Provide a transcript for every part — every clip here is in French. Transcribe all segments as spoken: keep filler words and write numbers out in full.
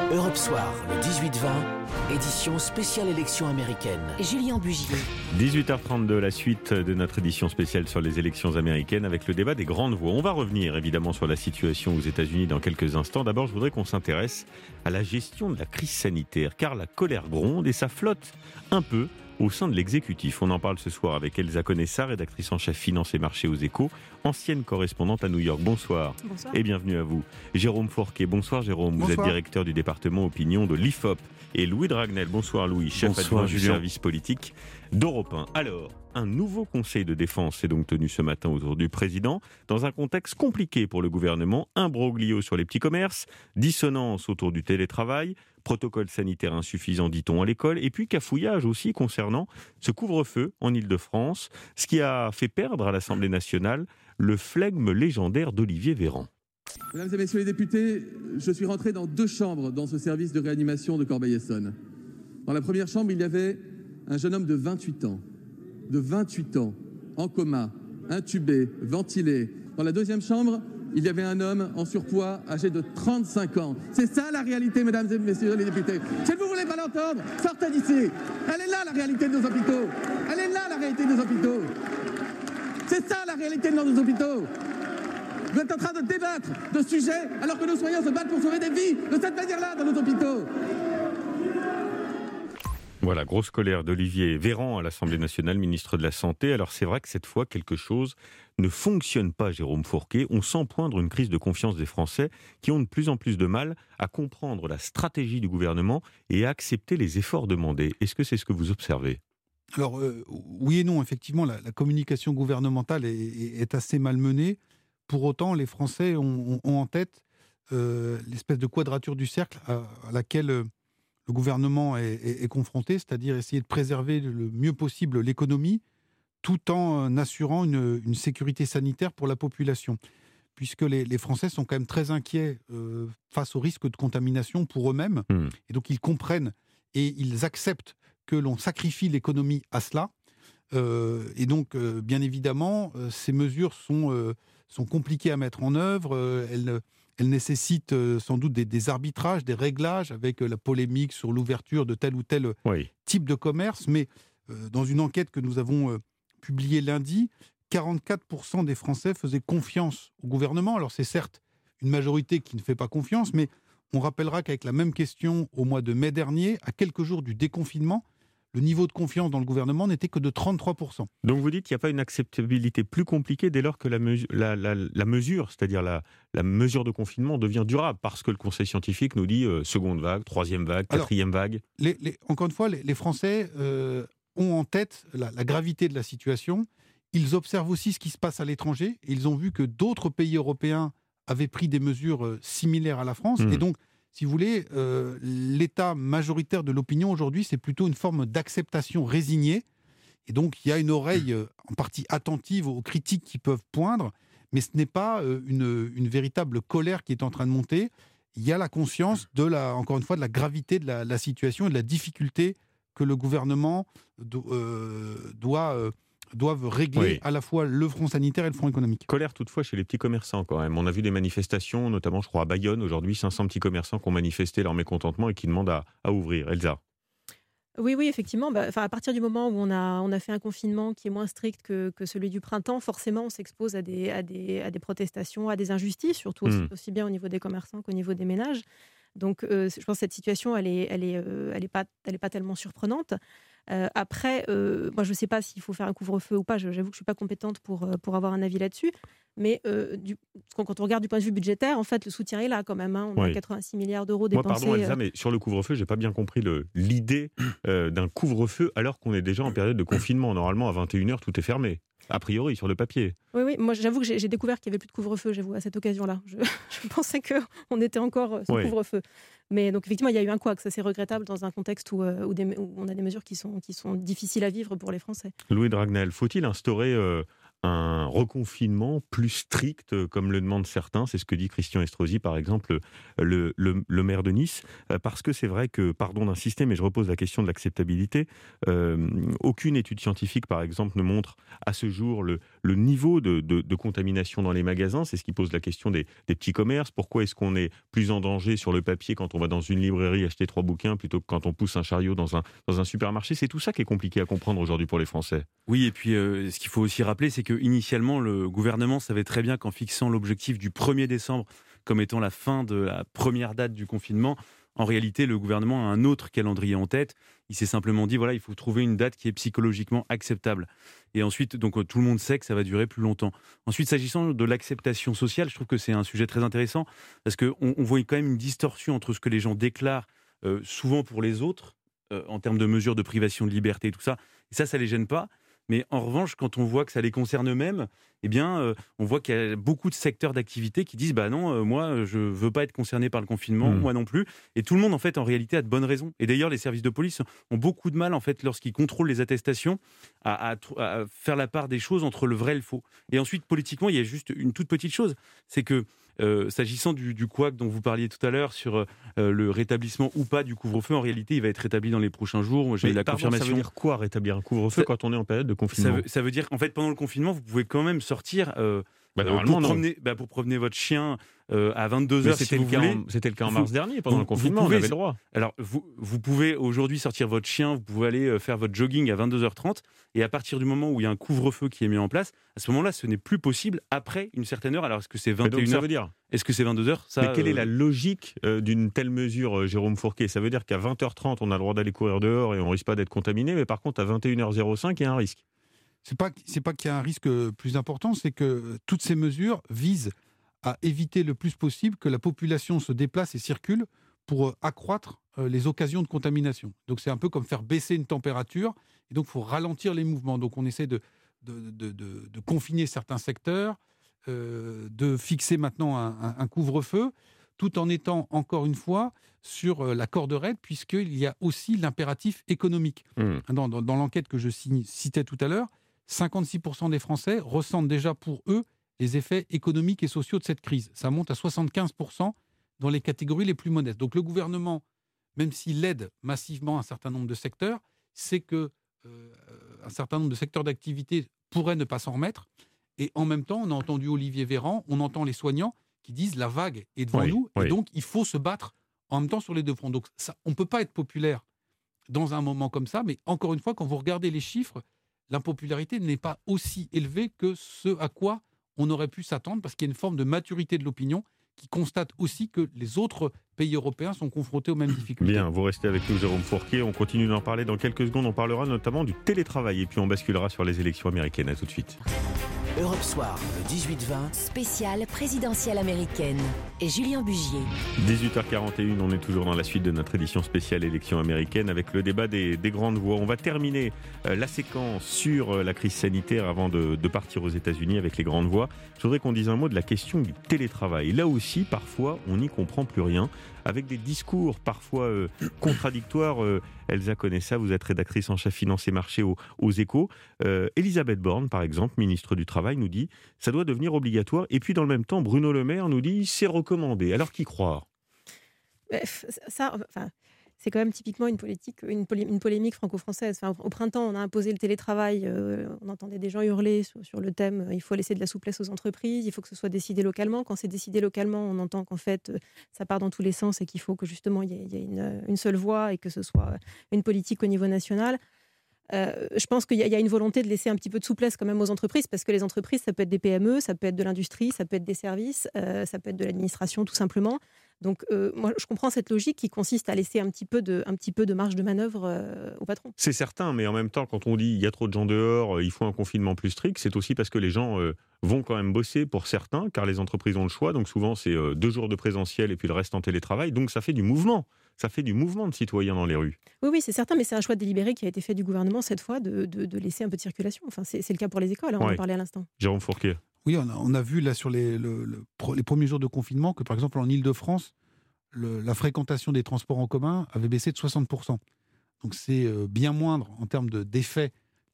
Europe Soir, le dix-huit vingt, édition spéciale élection américaine. Julien Bugier. dix-huit heures trente-deux, la suite de notre édition spéciale sur les élections américaines avec le débat des grandes voix. On va revenir évidemment sur la situation aux États-Unis dans quelques instants. D'abord, je voudrais qu'on s'intéresse à la gestion de la crise sanitaire, car la colère gronde et ça flotte un peu au sein de l'exécutif. On en parle ce soir avec Elsa Conessa, rédactrice en chef finance et marché aux Échos, ancienne correspondante à New York. Bonsoir. Bonsoir. Et bienvenue à vous. Jérôme Fourquet, bonsoir Jérôme. Bonsoir. Vous êtes directeur du département opinion de l'I F O P. Et Louis Dragnel, bonsoir Louis, chef bonsoir, adjoint Julien. du service politique d'Europe un. Alors, un nouveau conseil de défense est donc tenu ce matin autour du président, dans un contexte compliqué pour le gouvernement, imbroglio sur les petits commerces, dissonance autour du télétravail, protocole sanitaire insuffisant, dit-on, à l'école, et puis cafouillage aussi concernant ce couvre-feu en Île-de-France, ce qui a fait perdre à l'Assemblée nationale le flegme légendaire d'Olivier Véran. Mesdames et messieurs les députés, je suis rentré dans deux chambres dans ce service de réanimation de Corbeil-Essonnes. Dans la première chambre, il y avait un jeune homme de vingt-huit ans, de vingt-huit ans, en coma, intubé, ventilé. Dans la deuxième chambre, il y avait un homme en surpoids, âgé de trente-cinq ans. C'est ça la réalité, mesdames et messieurs les députés. Si vous ne voulez pas l'entendre, sortez d'ici. Elle est là la réalité de nos hôpitaux. Elle est là la réalité de nos hôpitaux. C'est ça la réalité de nos hôpitaux. Vous êtes en train de débattre de sujets alors que nos soignants se battent pour sauver des vies de cette manière-là dans nos hôpitaux. Voilà, grosse colère d'Olivier Véran à l'Assemblée nationale, ministre de la Santé. Alors c'est vrai que cette fois, quelque chose ne fonctionne pas, Jérôme Fourquet. On sent poindre une crise de confiance des Français qui ont de plus en plus de mal à comprendre la stratégie du gouvernement et à accepter les efforts demandés. Est-ce que c'est ce que vous observez ? Alors euh, oui et non, effectivement, la, la communication gouvernementale est, est, est assez malmenée. Pour autant, les Français ont, ont en tête euh, l'espèce de quadrature du cercle à, à laquelle euh, le gouvernement est, est, est confronté, c'est-à-dire essayer de préserver le mieux possible l'économie tout en assurant une, une sécurité sanitaire pour la population. Puisque les, les Français sont quand même très inquiets euh, face au risque de contamination pour eux-mêmes. Mmh. Et donc ils comprennent et ils acceptent que l'on sacrifie l'économie à cela. Euh, et donc, euh, bien évidemment, euh, ces mesures sont... Euh, sont compliquées à mettre en œuvre, euh, elles, elles nécessitent euh, sans doute des, des arbitrages, des réglages avec euh, la polémique sur l'ouverture de tel ou tel oui. type de commerce. Mais euh, dans une enquête que nous avons euh, publiée lundi, quarante-quatre pour cent des Français faisaient confiance au gouvernement. Alors c'est certes une majorité qui ne fait pas confiance, mais on rappellera qu'avec la même question au mois de mai dernier, à quelques jours du déconfinement, le niveau de confiance dans le gouvernement n'était que de trente-trois pour cent. Donc vous dites qu'il n'y a pas une acceptabilité plus compliquée dès lors que la, mesu- la, la, la mesure, c'est-à-dire la, la mesure de confinement devient durable, parce que le conseil scientifique nous dit euh, seconde vague, troisième vague, quatrième Alors, vague. Les, les, encore une fois, les, les Français euh, ont en tête la, la gravité de la situation. Ils observent aussi ce qui se passe à l'étranger. Et ils ont vu que d'autres pays européens avaient pris des mesures euh, similaires à la France. Mmh. Et donc, si vous voulez, euh, l'état majoritaire de l'opinion aujourd'hui, c'est plutôt une forme d'acceptation résignée. Et donc, il y a une oreille euh, en partie attentive aux critiques qui peuvent poindre, mais ce n'est pas euh, une, une véritable colère qui est en train de monter. Il y a la conscience, de la, encore une fois, de la gravité de la, la situation et de la difficulté que le gouvernement do, euh, doit... Euh, doivent régler oui. à la fois le front sanitaire et le front économique. Colère toutefois chez les petits commerçants quand même. On a vu des manifestations, notamment je crois à Bayonne aujourd'hui, cinq cents petits commerçants qui ont manifesté leur mécontentement et qui demandent à, à ouvrir. Elsa. Oui, oui, effectivement. Bah, à partir du moment où on a, on a fait un confinement qui est moins strict que, que celui du printemps, forcément on s'expose à des, à des, à des protestations, à des injustices, surtout aussi, mmh. aussi bien au niveau des commerçants qu'au niveau des ménages. Donc euh, je pense que cette situation, elle n'est elle est, euh, elle est pas, elle est pas tellement surprenante. Euh, après, euh, moi je ne sais pas s'il faut faire un couvre-feu ou pas, j'avoue que je ne suis pas compétente pour, pour avoir un avis là-dessus, mais euh, du, quand on regarde du point de vue budgétaire, en fait le soutien est là quand même, hein. On oui. a quatre-vingt-six milliards d'euros dépensés. Moi pardon Elsa, mais sur le couvre-feu, je n'ai pas bien compris le, l'idée euh, d'un couvre-feu alors qu'on est déjà en période de confinement. Normalement à vingt et une heures tout est fermé, a priori sur le papier. Oui, oui, moi j'avoue que j'ai, j'ai découvert qu'il n'y avait plus de couvre-feu, j'avoue, à cette occasion-là. Je, je pensais qu'on était encore sans oui. couvre-feu. Mais donc effectivement, il y a eu un couac, ça c'est regrettable dans un contexte où, où, des, où on a des mesures qui sont, qui sont difficiles à vivre pour les Français. Louis Dragnel, faut-il instaurer euh, un reconfinement plus strict, comme le demandent certains. C'est ce que dit Christian Estrosi, par exemple, le, le, le maire de Nice. Parce que c'est vrai que, pardon d'insister, mais je repose la question de l'acceptabilité. Euh, aucune étude scientifique, par exemple, ne montre à ce jour le, le niveau de, de, de contamination dans les magasins. C'est ce qui pose la question des, des petits commerces. Pourquoi est-ce qu'on est plus en danger sur le papier quand on va dans une librairie acheter trois bouquins plutôt que quand on pousse un chariot dans un, dans un supermarché? C'est tout ça qui est compliqué à comprendre aujourd'hui pour les Français. Oui, et puis euh, ce qu'il faut aussi rappeler, c'est que initialement le gouvernement savait très bien qu'en fixant l'objectif du premier décembre comme étant la fin de la première date du confinement, en réalité, le gouvernement a un autre calendrier en tête. Il s'est simplement dit, voilà, il faut trouver une date qui est psychologiquement acceptable. Et ensuite, donc tout le monde sait que ça va durer plus longtemps. Ensuite, s'agissant de l'acceptation sociale, je trouve que c'est un sujet très intéressant parce qu'on on voit quand même une distorsion entre ce que les gens déclarent euh, souvent pour les autres, euh, en termes de mesures de privation de liberté et tout ça. Et ça, ça les gêne pas. Mais en revanche, quand on voit que ça les concerne eux-mêmes, eh bien, euh, on voit qu'il y a beaucoup de secteurs d'activité qui disent bah non, euh, moi, je veux pas être concerné par le confinement, mmh. moi non plus. Et tout le monde, en fait, en réalité, a de bonnes raisons. Et d'ailleurs, les services de police ont beaucoup de mal, en fait, lorsqu'ils contrôlent les attestations, à, à, à faire la part des choses entre le vrai et le faux. Et ensuite, politiquement, il y a juste une toute petite chose, c'est que Euh, s'agissant du, du couac dont vous parliez tout à l'heure sur euh, le rétablissement ou pas du couvre-feu, en réalité, il va être rétabli dans les prochains jours. J'ai eu la pardon, confirmation. Ça veut dire quoi, rétablir un couvre-feu ça, quand on est en période de confinement? ça veut, ça veut dire qu'en fait, pendant le confinement, vous pouvez quand même sortir euh, bah, euh, pour, promener, bah, pour promener votre chien euh, à vingt-deux heures si vous voulez. En, c'était le cas en mars vous, dernier, pendant vous, le confinement, pouvez, on avait le droit. Alors, vous, vous pouvez aujourd'hui sortir votre chien, vous pouvez aller faire votre jogging à vingt-deux heures trente, et à partir du moment où il y a un couvre-feu qui est mis en place, à ce moment-là, ce n'est plus possible après une certaine heure. Alors, est-ce que c'est vingt et une heures? Ça veut dire Est-ce que c'est vingt-deux heures? Ça, Mais quelle euh... est la logique euh, d'une telle mesure, euh, Jérôme Fourquet? Ça veut dire qu'à vingt heures trente, on a le droit d'aller courir dehors et on ne risque pas d'être contaminé, mais par contre, à vingt et une heures cinq, il y a un risque. C'est pas, c'est pas qu'il y a un risque plus important, c'est que toutes ces mesures visent à éviter le plus possible que la population se déplace et circule pour accroître les occasions de contamination. Donc c'est un peu comme faire baisser une température, et donc il faut ralentir les mouvements. Donc on essaie de, de, de, de, de confiner certains secteurs, euh, de fixer maintenant un, un, un couvre-feu, tout en étant, encore une fois, sur la corde raide, puisqu'il y a aussi l'impératif économique. Mmh. Dans, dans, dans l'enquête que je citais tout à l'heure, cinquante-six pour cent des Français ressentent déjà pour eux les effets économiques et sociaux de cette crise. Ça monte à soixante-quinze pour cent dans les catégories les plus modestes. Donc le gouvernement, même s'il aide massivement un certain nombre de secteurs, c'est qu'un euh, certain nombre de secteurs d'activité pourraient ne pas s'en remettre. Et en même temps, on a entendu Olivier Véran, on entend les soignants qui disent la vague est devant oui, nous, oui. Et donc il faut se battre en même temps sur les deux fronts. Donc ça, on ne peut pas être populaire dans un moment comme ça, mais encore une fois, quand vous regardez les chiffres, l'impopularité n'est pas aussi élevée que ce à quoi on aurait pu s'attendre, parce qu'il y a une forme de maturité de l'opinion qui constate aussi que les autres pays européens sont confrontés aux mêmes difficultés. Bien, vous restez avec nous, Jérôme Fourquet. On continue d'en parler dans quelques secondes. On parlera notamment du télétravail et puis on basculera sur les élections américaines. À tout de suite. Europe Soir, le dix-huit vingt. Spéciale présidentielle américaine. Et Julien Bugier. dix-huit heures quarante et une, on est toujours dans la suite de notre édition spéciale élections américaines avec le débat des, des grandes voix. On va terminer euh, la séquence sur euh, la crise sanitaire avant de, de partir aux États-Unis avec les grandes voix. Je voudrais qu'on dise un mot de la question du télétravail. Là aussi, parfois, on n'y comprend plus rien, avec des discours parfois euh, contradictoires. Euh, Elsa Conessa, vous êtes rédactrice en chef finance et marché aux, aux Échos. Euh, Elisabeth Borne, par exemple, ministre du Travail, nous dit « ça doit devenir obligatoire ». Et puis, dans le même temps, Bruno Le Maire nous dit « c'est recommandé ». Alors, qui croire? Ça, enfin, c'est quand même typiquement une, politique, une, polé- une polémique franco-française. Enfin, au printemps, on a imposé le télétravail. Euh, on entendait des gens hurler sur, sur le thème euh, il faut laisser de la souplesse aux entreprises, il faut que ce soit décidé localement. Quand c'est décidé localement, on entend qu'en fait, euh, ça part dans tous les sens et qu'il faut que justement il y ait, il y ait une, une seule voix et que ce soit une politique au niveau national. Euh, je pense qu'il y a, il y a une volonté de laisser un petit peu de souplesse quand même aux entreprises, parce que les entreprises, ça peut être des P M E, ça peut être de l'industrie, ça peut être des services, euh, ça peut être de l'administration tout simplement. Donc euh, moi, je comprends cette logique qui consiste à laisser un petit peu de, un petit peu de marge de manœuvre euh, au patron. C'est certain, mais en même temps, quand on dit il y a trop de gens dehors, il faut un confinement plus strict, c'est aussi parce que les gens euh, vont quand même bosser pour certains, car les entreprises ont le choix. Donc souvent, c'est euh, deux jours de présentiel et puis le reste en télétravail. Donc ça fait du mouvement. Ça fait du mouvement de citoyens dans les rues. Oui, oui, c'est certain, mais c'est un choix délibéré qui a été fait du gouvernement cette fois de, de, de laisser un peu de circulation. Enfin, c'est, c'est le cas pour les écoles, hein, on ouais. en parlait à l'instant. Jérôme Fourquet. Oui, on a, on a vu là sur les, le, le, les premiers jours de confinement que, par exemple, en Île-de-France, le, la fréquentation des transports en commun avait baissé de soixante pour cent. Donc c'est euh, bien moindre en termes de, d'effet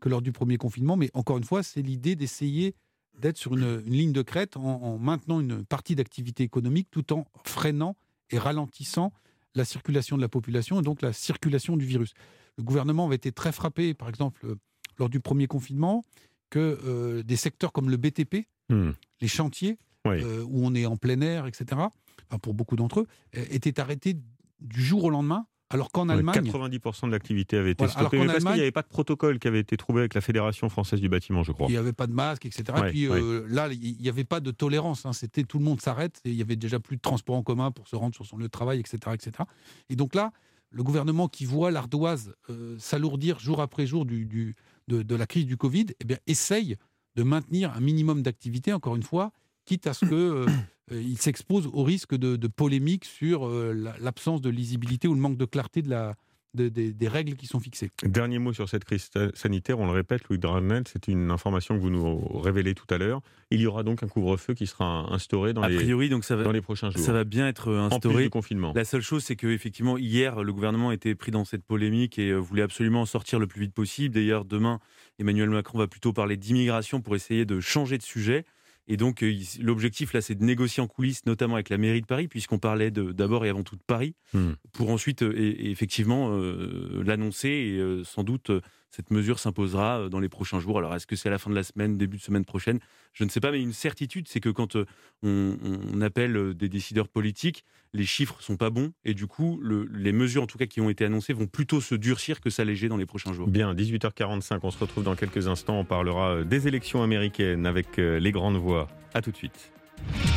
que lors du premier confinement. Mais encore une fois, c'est l'idée d'essayer d'être sur une, une ligne de crête en, en maintenant une partie d'activité économique tout en freinant et ralentissant la circulation de la population et donc la circulation du virus. Le gouvernement avait été très frappé, par exemple, euh, lors du premier confinement, que euh, des secteurs comme le B T P, mmh. les chantiers, oui. euh, où on est en plein air, et cetera, enfin, pour beaucoup d'entre eux, euh, étaient arrêtés du jour au lendemain, alors qu'en ouais, Allemagne... quatre-vingt-dix pour cent de l'activité avait été voilà, stoppée, mais parce Allemagne, qu'il n'y avait pas de protocole qui avait été trouvé avec la Fédération française du bâtiment, je crois. Il n'y avait pas de masque, et cetera. Ouais, et puis ouais. euh, là, il n'y avait pas de tolérance. Hein. C'était tout le monde s'arrête, et il y avait déjà plus de transport en commun pour se rendre sur son lieu de travail, et cetera, et cetera. Et donc là, le gouvernement qui voit l'ardoise euh, s'alourdir jour après jour du, du, de, de la crise du Covid, eh bien, essaye de maintenir un minimum d'activité, encore une fois, quitte à ce qu'il euh, euh, s'expose au risque de, de polémique sur euh, la, l'absence de lisibilité ou le manque de clarté de la, de, de, des règles qui sont fixées. Dernier mot sur cette crise sanitaire, on le répète, Louis Dragnel, c'est une information que vous nous révélez tout à l'heure. Il y aura donc un couvre-feu qui sera instauré dans, a les, priori, donc ça va, dans les prochains jours. Ça va bien être instauré. En plus du confinement. La seule chose, c'est qu'effectivement, hier, le gouvernement était pris dans cette polémique et voulait absolument en sortir le plus vite possible. D'ailleurs, demain, Emmanuel Macron va plutôt parler d'immigration pour essayer de changer de sujet. Et donc, euh, l'objectif, là, c'est de négocier en coulisses, notamment avec la mairie de Paris, puisqu'on parlait de, d'abord et avant tout de Paris, mmh. pour ensuite, euh, et, et effectivement, euh, l'annoncer. Et euh, sans doute, euh, cette mesure s'imposera dans les prochains jours. Alors, est-ce que c'est à la fin de la semaine, début de semaine prochaine ? Je ne sais pas, mais une certitude, c'est que quand euh, on, on appelle des décideurs politiques, les chiffres ne sont pas bons. Et du coup, le, les mesures, en tout cas, qui ont été annoncées, vont plutôt se durcir que s'alléger dans les prochains jours. Bien, dix-huit heures quarante-cinq, on se retrouve dans quelques instants. On parlera des élections américaines avec les grandes voix. À tout de suite.